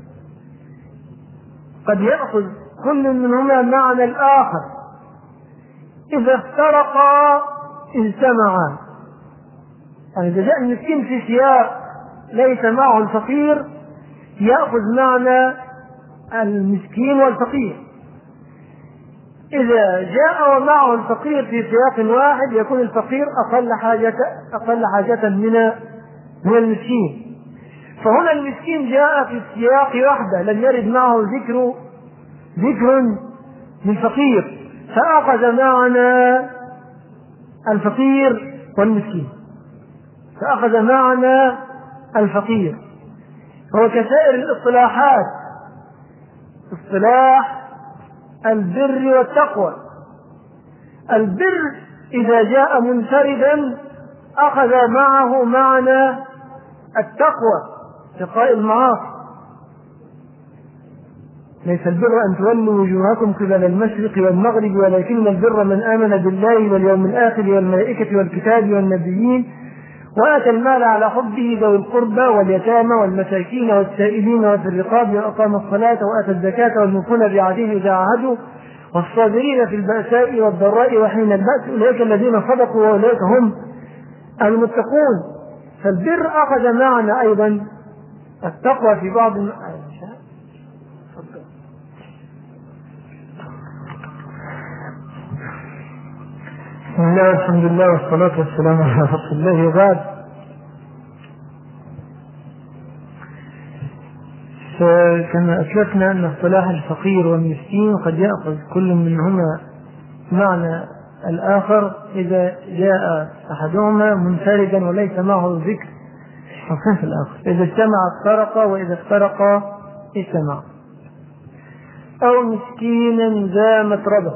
قد يأخذ كل منهما معنى الآخر، إذا افترقا اجتمعا. يعني إذا جاء المسكين في سياق ليس معه الفقير يأخذ معنى المسكين والفقير، إذا جاء ومعه الفقير في سياق واحد يكون الفقير أقل حاجة أقل حاجة من من المسكين. فهنا المسكين جاء في السياق وحده، لم يرد معه ذكر ذكر للفقير، فأخذ معنى الفقير والمسكين، فأخذ معنى الفقير. هو كسائر الاصطلاحات، اصطلاح البر والتقوى. البر إذا جاء منفردا أخذ معه معنى التقوى، اتقاء المعاصي. ليس البر أن تولوا وجوهكم قبل المشرق والمغرب ولكن البر من آمن بالله واليوم الآخر والملائكة والكتاب والنبيين وآتى المال على حبه ذوي القربى واليتامى والمساكين والسائلين وفي الرقاب وأقام الصلاة وآتى الزكاة والموفون بعهدهم إذا عاهدوا والصابرين في البأساء والضراء وحين البأس أولئك الذين صدقوا وأولئك هم المتقون. فالبر أخذ معنى أيضا التقوى في بعض بسم الله والحمد لله والصلاة والسلام على رسول الله. وبعد، فكما أسلفنا أن اصطلاح الفقير والمسكين قد يأخذ كل منهما معنى الآخر إذا جاء أحدهما منفردا وليس معه ذكر الصنف الآخر. إذا اجتمع افترقا وإذا افترقا اجتمع. أو مسكينا ذا متربة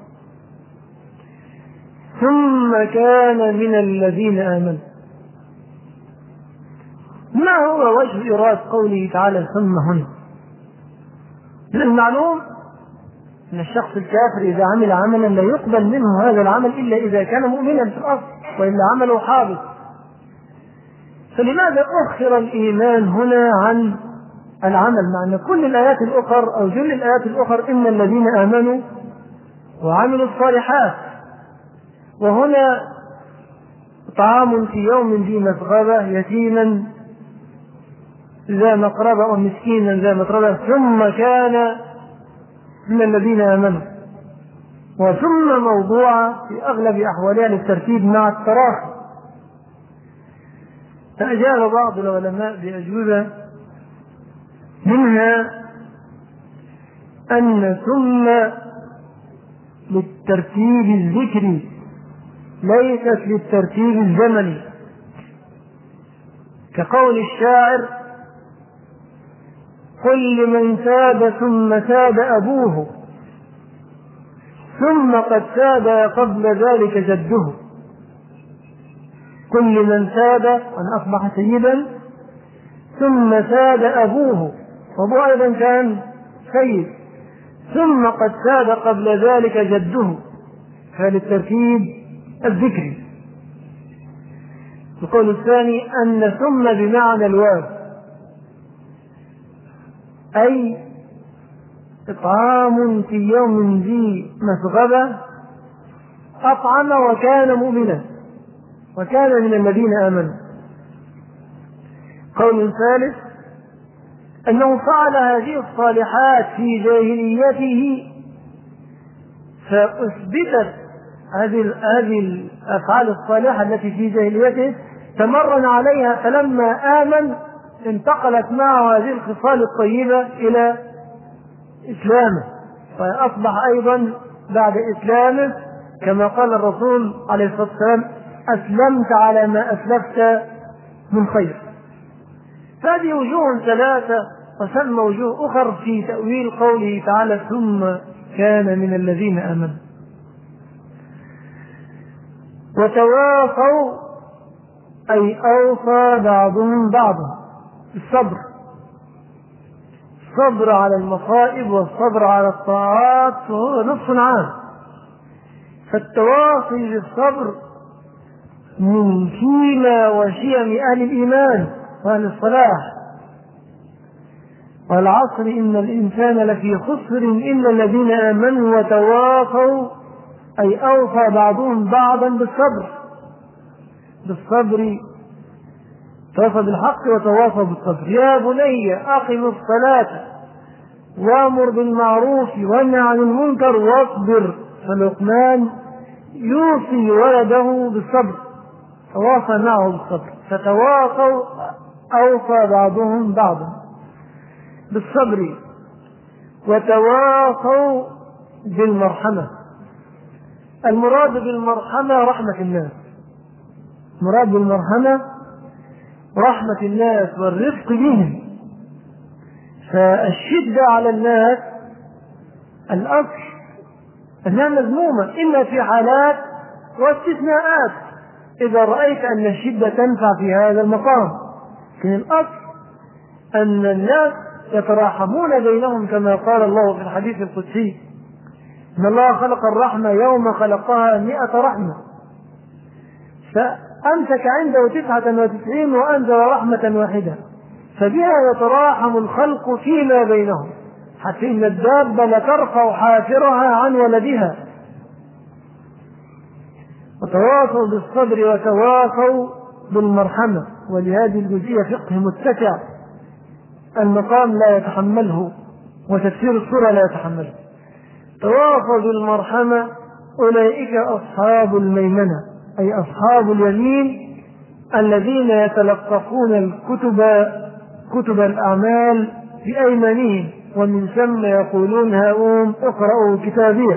ثم كان من الذين آمنوا. ما هو وجه إرادة قوله تعالى ثم هن؟ من المعلوم أن الشخص الكافر إذا عمل عملا لا يقبل منه هذا العمل إلا إذا كان مؤمنا في الأصل، وإلا عمله حابط. فلماذا أخر الإيمان هنا عن العمل، مع أن كل الآيات الأخرى أو جل الآيات الأخرى إن الذين آمنوا وعملوا الصالحات؟ وهنا طعام في يوم ذي مسغبة يتيما ذا مقربة ومسكينا ذا متربة ثم كان من الذين آمنوا، وثم موضوعة في أغلب أحوالها للترتيب مع التراخي. فأجاب بعض العلماء بأجوبة منها أن ثم للترتيب الذكري ليست للترتيب الزمني، كقول الشاعر قل لمن ساد ثم ساد أبوه ثم قد ساد قبل ذلك جده. كل من ساد أن أصبح سيدا ثم ساد أبوه، وأبوه أيضا كان سيد، ثم قد ساد قبل ذلك جده، فللترتيب الذكري. القول الثاني أن ثم بمعنى الواو، أي إطعام في يوم ذي مسغبة أطعم وكان مؤمنا وكان من الذين آمنوا. قول ثالث أنه فعل هذه الصالحات في جاهليته فأثبتت هذه هذه الأفعال الصالحة التي في جاهليته تمرن عليها، فلما آمن انتقلت معه هذه الخصال الطيبة إلى إسلامه، فأصبح أيضا بعد إسلامه كما قال الرسول عليه الصلاة والسلام: أسلمت على ما أسلفت من خير. هذه وجوه ثلاثة، وثم وجوه أخر في تأويل قوله تعالى: ثم كان من الذين آمنوا. وتواصوا أي أوصى بعضهم بعضا بالصبر، الصبر على المصائب والصبر على الطاعات، وهو نصف عام. فالتواصي بالصبر من كيما وشيم أهل الإيمان وأهل الصلاح. والعصر إن الإنسان لفي خسر إلا الذين آمنوا وتواصوا أي أوصى بعضهم بعضا بالصبر، بالصبر تواصى بالحق وتواصى بالصبر. يا بني أقم الصلاة وأمر بالمعروف وانهى عن المنكر واصبر. فلقمان يوصي ولده بالصبر، تواصى معه بالصبر. فتواصوا أوصى بعضهم بعضا بالصبر. وتواصوا بالمرحمة. المراد بالمرحمة رحمة الناس، المراد بالمرحمة رحمة الناس والرفق بهم. فالشدة على الناس الأصل أنها مذمومة إلا في حالات واستثناءات، إذا رأيت أن الشدة تنفع في هذا المقام. لكن الأصل أن الناس يتراحمون بينهم كما قال الله في الحديث القدسي: إن الله خلق الرحمة يوم خلقها مئة رحمة، فأمسك عنده تسعة وتسعين وأنزل رحمة واحدة، فبها يتراحم الخلق فيما بينهم، حتى إن الدابة لترفع حافرها عن ولدها. وتواصوا بالصبر وتواصوا بالمرحمة. ولهذه الجزئية فقه متسع المقام لا يتحمله، وتفسير السورة لا يتحمله. تواصوا بالمرحمة أولئك أصحاب الميمنة، أي أصحاب اليمين الذين يتلقفون الكتب كتب الأعمال بأيمانهم، ومن ثم يقولون هاؤم اقرأوا كتابيه.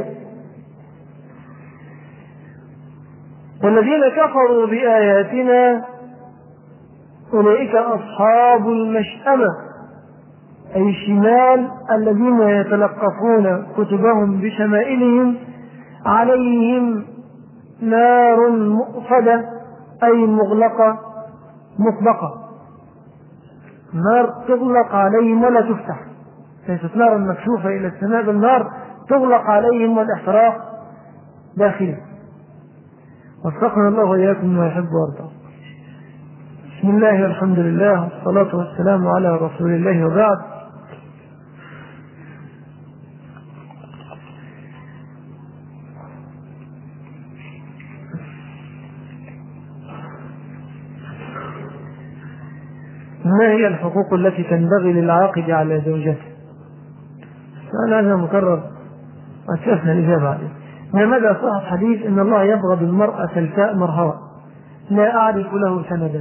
والذين كفروا بآياتنا أولئك أصحاب المشأمة، أي الشمال الذين يتلقفون كتبهم بشمائلهم، عليهم نار مؤصدة أي مغلقة مطبقة، نار تغلق عليهم ولا تفتح، ليست نارا مكشوفة إلى السماء، بل نار تغلق عليهم والاحتراق داخله. وفقنا الله وإياكم ما يحب ويرضى. بسم الله والحمد لله والصلاة والسلام على رسول الله، وبعد. ما هي الحقوق التي تنبغي للعاقد على زوجته؟ السؤال هذا مكرر وأسفنا الإجابة عليه. ما مدى صحة حديث إن الله يبغض المرأة سلكاء مرهوة؟ لا أعرف له سندا.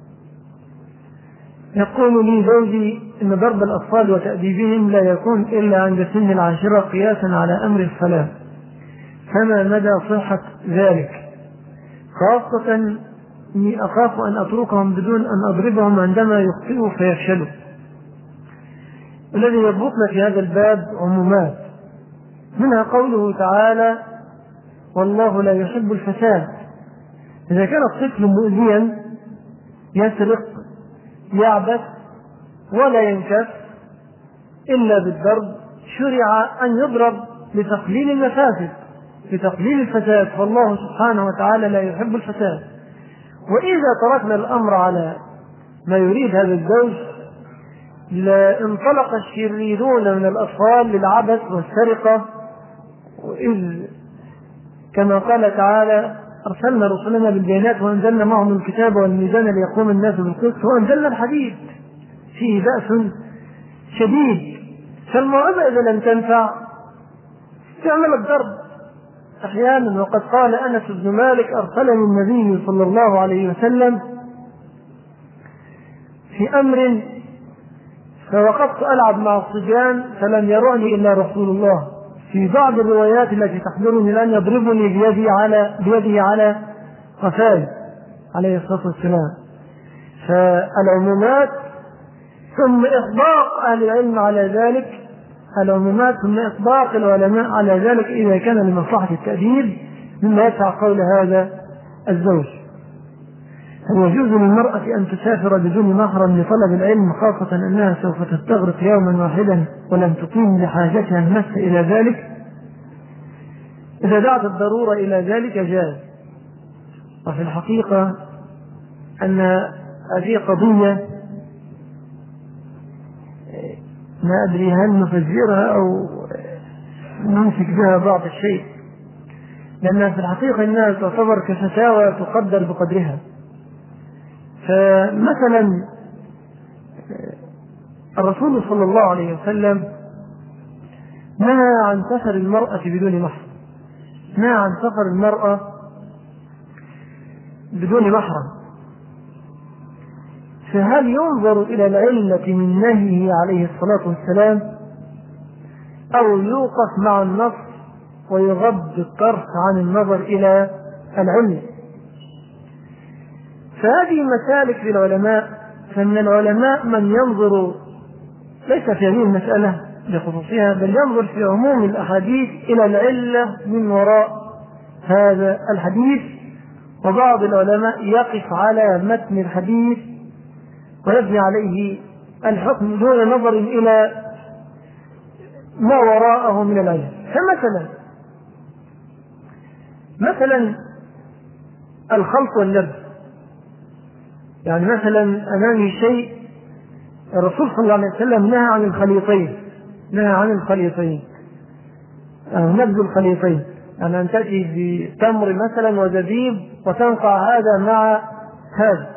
يقول لي زوجي إن ضرب الأطفال وتأديبهم لا يكون إلا عند سن العاشرة قياسا على أمر الصلاة، فما مدى صحة ذلك؟ خاصة إني أخاف أن أتركهم بدون أن أضربهم عندما يخطئوا فيفشلوا. الذي يربطنا في هذا الباب عمومات، منها قوله تعالى: والله لا يحب الفساد. إذا كان الطفل مؤذيا يسرق يعبث ولا ينكف إلا بالضرب، شرع أن يضرب لتقليل المفاسد، لتقليل الفساد، فالله سبحانه وتعالى لا يحب الفساد. وإذا تركنا الأمر على ما يريد هذا الزوج لانطلق الشريرون من الأطفال للعبث والسرقة. وإذ كما قال تعالى: أرسلنا رسلنا بالبينات وأنزلنا معهم الكتاب والميزان ليقوم الناس بالقسط وأنزلنا الحديد فيه بأس شديد. فالموعظة إذا لم تنفع تعمل الضرب أحيانا. وقد قال أنس بن مالك: أرسلني النبي صلى الله عليه وسلم في أمر فوقفت ألعب مع الصبيان فلم يرعني إلا رسول الله في بعض الروايات التي تحضرني الآن يضربني بيده على بيده على قفاي عليه الصلاة والسلام. فالعمومات ثم إطباق أهل العلم على ذلك، العمومات ثم إطباق العلماء على ذلك إذا كان لمصلحة التأديب مما يدفع قول هذا الزوج. هل يجوز للمرأة أن تسافر بدون محرم لطلب العلم، خاصة أنها سوف تستغرق يوما واحدا ولم تقيم لحاجتها المس إلى ذلك؟ إذا دعت الضرورة إلى ذلك جاز. وفي الحقيقة أن هذه قضية ما أدري هل نفجرها أو نمسك بها بعض الشيء، لأنها في الحقيقة أنها تعتبر كفتاوى تقدر بقدرها. فمثلا الرسول صلى الله عليه وسلم نهى عن سفر المرأة بدون محرم، نهى عن سفر المرأة بدون محرم. فهل ينظر إلى العلة من نهيه عليه الصلاة والسلام، أو يوقف مع النص ويغض الطرف عن النظر إلى العلة؟ فهذه مسالك للعلماء، فإن العلماء من ينظر ليس في هذه المسألة بخصوصها، بل ينظر في عموم الأحاديث إلى العلة من وراء هذا الحديث. وبعض العلماء يقف على متن الحديث ويبني عليه الحكم دون نظر إلى ما وراءه من العلم. فمثلا مثلا الخلط واللبس، يعني مثلا أمامي شيء الرسول صلى الله عليه وسلم نهى عن الخليطين، نهى عن الخليطين أو نبذ الخليطين، يعني أن تأتي بتمر مثلا وزبيب وتنقع هذا مع هذا.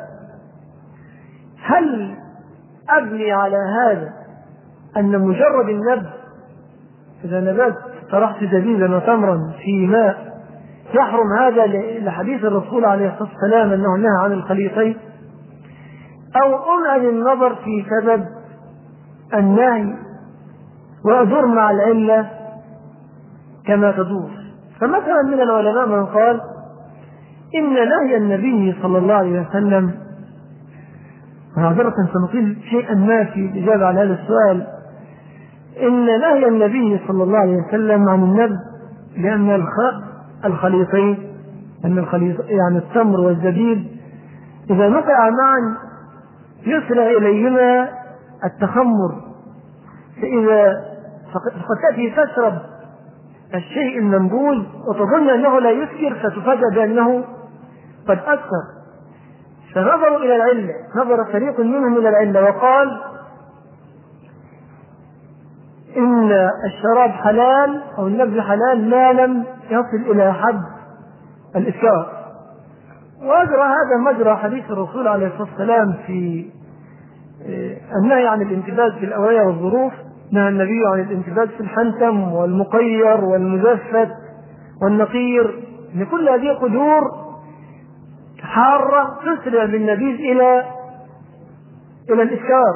هل أبني على هذا أن مجرد النبذ، إذا نبذت طرحت زبيبا وتمرا في ماء، يحرم هذا لحديث الرسول عليه الصلاة والسلام أنه نهى عن الخليطين؟ أو أمعن النظر في سبب النهي وأدور مع العلة كما تدور؟ فمثلا من العلماء من قال إن نهي النبي صلى الله عليه وسلم، معذرة سنطيل شيئا ما في الإجابة على هذا السؤال، إن نهي النبي صلى الله عليه وسلم عن النبذ لأن الخليطين، أن الخليط يعني التمر والزبيب إذا نقع معا يسرع إليهما التخمر، فإذا فقد تأتي تشرب الشيء المنبوذ وتظن أنه لا يسكر فتفاجأ بأنه قد أسكر. فنظروا إلى العلة، نظر فريق منهم إلى العلة وقال إن الشراب حلال أو النبذ حلال ما لم يصل إلى حد الإسكار. وأجرى هذا مجرى حديث الرسول عليه الصلاة والسلام في النهي عن الانتباز في الأوعية والظروف. نهى النبي عن الانتباز في الحنتم والمقير والمزفت والنقير، لكل هذه قدور حارة تسرع بالنبيذ إلى إلى الإسكار.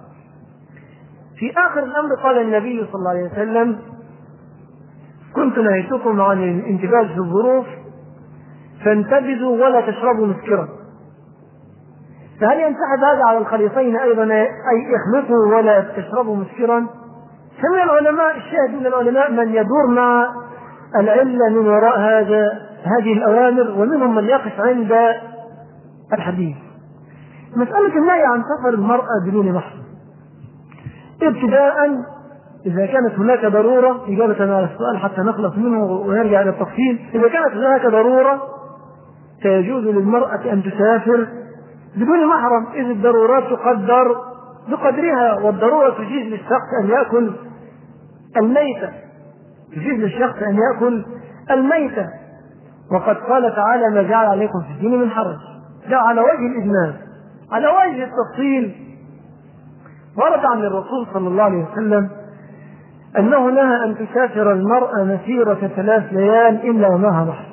في آخر الأمر قال النبي صلى الله عليه وسلم كنت نهيتكم عن الانتباز في الظروف فانتبذوا ولا تشربوا مسكرا. فهل ينسحب هذا على الخليطين أيضا، أي اخلطوا ولا تشربوا مسكرا؟ فمن العلماء الشاهد من العلماء من يدور مع العلة من وراء هذا هذه الأوامر، ومنهم من يقف عند الحديث. مسألة النهي عن سفر المرأة بدون محرم، ابتداء إذا كانت هناك ضرورة، إجابة على السؤال حتى نخلص منه ونرجع إلى التفصيل، إذا كانت هناك ضرورة فيجوز للمرأة أن تسافر بدون محرم، إذ الضرورات تقدر بقدرها، والضرورة تجيز للشخص أن يأكل الميتة، تجيز للشخص أن يأكل الميتة. وقد قال تعالى ما جعل عليكم في الدين من حرج، ده على وجه الإجمال. على وجه التفصيل ورد عن الرسول صلى الله عليه وسلم أنه نهى أن تسافر المرأة مسيرة ثلاث ليال إلا ومعها محرم.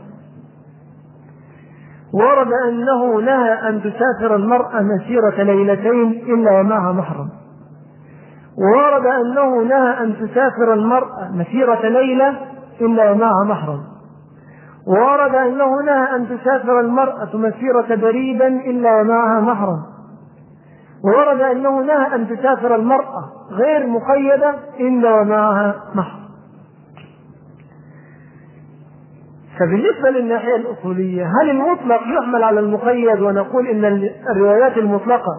ورد أنه نهى أن تسافر المرأة مسيرة ليلتين إلا ومعها محرم. وورد أنه نهى أن تسافر المرأة مسيرة ليلة إلا ومعها محرم، وورد أنه نهى أن تسافر المرأة مسيرة بريدا إلا ومعها محرم، وورد أنه نهى أن تسافر المرأة غير مقيدة إلا ومعها محرم. فبالنسبة للناحية الأصولية، هل المطلق يحمل على المقيد ونقول إن الروايات المطلقة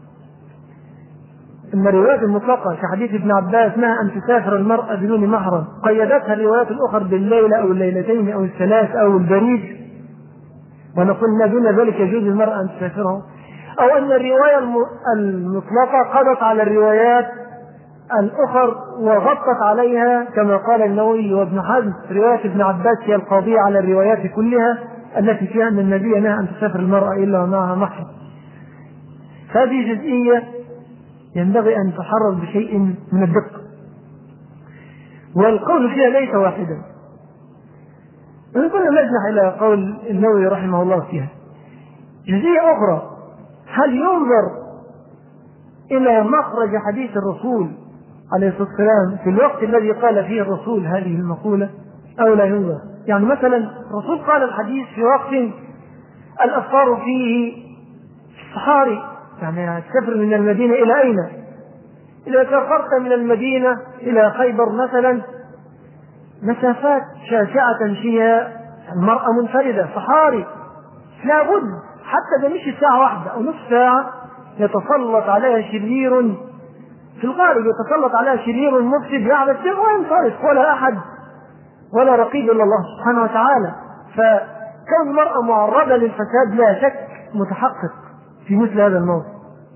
إن الروايات المطلقة كحديث ابن عباس نهى أن تسافر المرأة بدون محرم قيدتها الروايات الأخرى بالليلة أو الليلتين أو الثلاث أو البريد، ونقول ما دون ذلك يجوز المرأة أن تسافره، أو أن الرواية المطلقة قضت على الروايات الأخر وغطت عليها كما قال النووي وابن حزم رواية ابن عباس هي القاضية على الروايات كلها التي فيها أن النبي نهى أن تسافر المرأة إلا ومعها محرم. هذه جزئية ينبغي أن تحرر بشيء من الدقة، والقول فيها ليس واحدا. ونقول نرجع إلى قول النووي رحمه الله فيها. جزئية أخرى، هل ينظر إلى مخرج حديث الرسول عليه الصلاة والسلام في الوقت الذي قال فيه الرسول هذه المقولة أو لا ينظر؟ يعني مثلا الرسول قال الحديث في وقت الأسفار فيه في الصحاري، يعني السفر من المدينة إلى أين؟ إذا سافرت من المدينة إلى خيبر مثلا مسافات شاسعة فيها المرأة منفردة صحاري، لابد حتى ده مش ساعة واحدة أو نصف ساعة يتسلط عليها شرير، في الغالب يتسلط عليها شرير مفسد يعبث بها وينصرف، ولا أحد ولا رقيب إلا الله سبحانه وتعالى. فكون المرأة معرضة للفساد لا شك متحقق في مثل هذا الموضوع.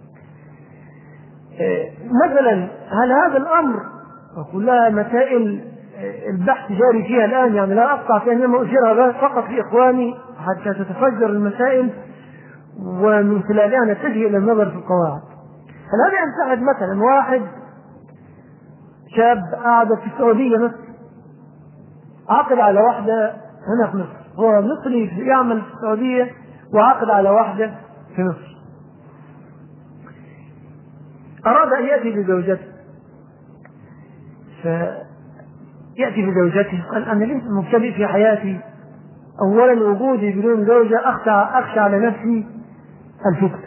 مثلا هل هذا الأمر وكلها مسائل البحث جاري فيها الآن، يعني لا أقطع في أنما أجرها فقط لإخواني حتى تتفجر المسائل ومن خلالها نتجه إلى النظر في القواعد. هل هذا ينسحب مثلا واحد شاب قاعد في السعودية مثلا عقد على واحدة هنا في مصر، هو مصري يعمل في السعودية وعقد على واحدة في مصر، أراد أن يأتي بزوجته، فيأتي بزوجته قال أنا ليس مبتدئ في حياتي، أولا وجودي بدون زوجة أخشى, أخشى على نفسي الفتنة،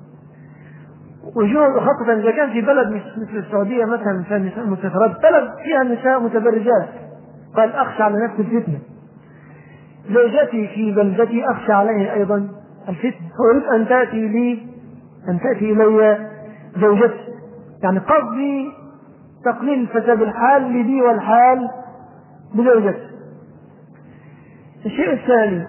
وجود خاصة إذا كان في بلد مثل السعودية مثلا فيها نساء متفرد، بلد فيها نساء متبرجات، قال أخشى على نفسي الفتنة. زوجتي في بلدتي أخشى عليه أيضا الفتنة، فأريد أن تأتي لي أن تأتي إلي زوجتي، يعني قصدي تقليل الفساد الحال لي والحال بزوجتي. الشيء الثاني،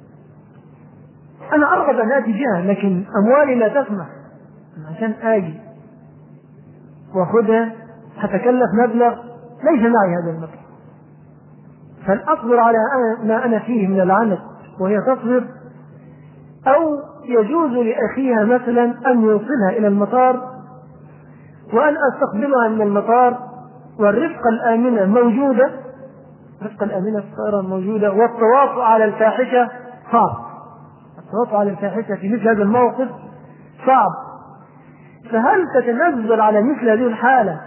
أنا أرغب أن آتي بها لكن أموالي لا تسمح، عشان آجي وأخذها هتكلف مبلغ ليس معي هذا المبلغ، فالأصبر على ما أنا فيه من العنت وهي تصبر، أو يجوز لأخيها مثلا أن يوصلها إلى المطار وأن أستقبلها من المطار، والرفقة الآمنة موجودة، الرفقة الآمنة في الطائرة موجودة، والتواطؤ على الفاحشة صعب، التواطؤ على الفاحشة في مثل هذا الموقف صعب. فهل تتنزل على مثل هذه الحالة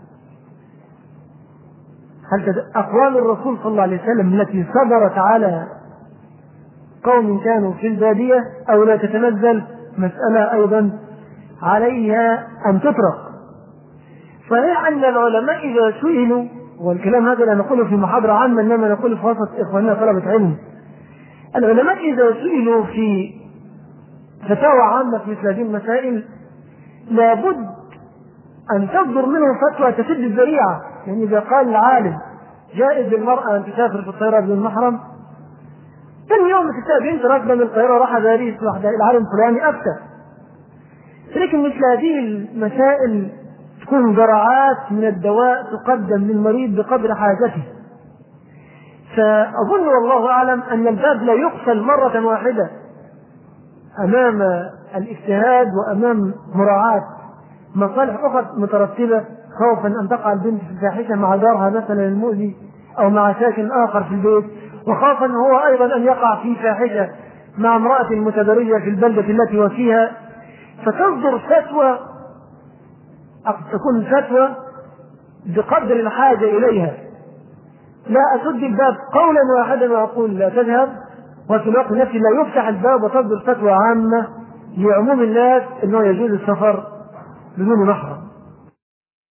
هل أقوال الرسول صلى الله عليه وسلم التي صدرت على قوم كانوا في البادية أو لا تتنزل؟ مسألة أيضا عليها أن تطرق. صحيح أن العلماء إذا سئلوا، والكلام هذا لا نقوله في محاضرة عامة إنما نقوله في وسط إخواننا طلبة علم، العلماء إذا سئلوا في فتاوى عامة في مثل هذه المسائل لابد أن تصدر منه فتوى تسد الذريعة. يعني إذا قال العالم جائز للمرأة أن تسافر في الطيارة بدون محرم، ثاني يوم تتابع أنت راكبة من الطيارة راح باريس واحدة العالم فلاني أفتى. لكن مثل هذه المسائل تكون جرعات من الدواء تقدم للمريض بقدر حاجته، فأظن والله أعلم أن الباب لا يقفل مرة واحدة أمام الاجتهاد وأمام مراعاة مصالح أخرى مترتبة، خوفا أن تقع البنت في الفاحشة مع جارها مثلا المؤذي أو مع ساكن آخر في البيت، وخوفا هو أيضا أن يقع في فاحشة مع امرأة متبرجة في البلدة التي وفيها، فتصدر فتوى تكون فتوى بقدر الحاجة إليها، لا أسد الباب قولا واحدا وأقول لا تذهب، وفي الوقت نفسه لا يفتح الباب وتصدر فتوى عامة لعموم الناس أنه يجوز السفر بدون محرم.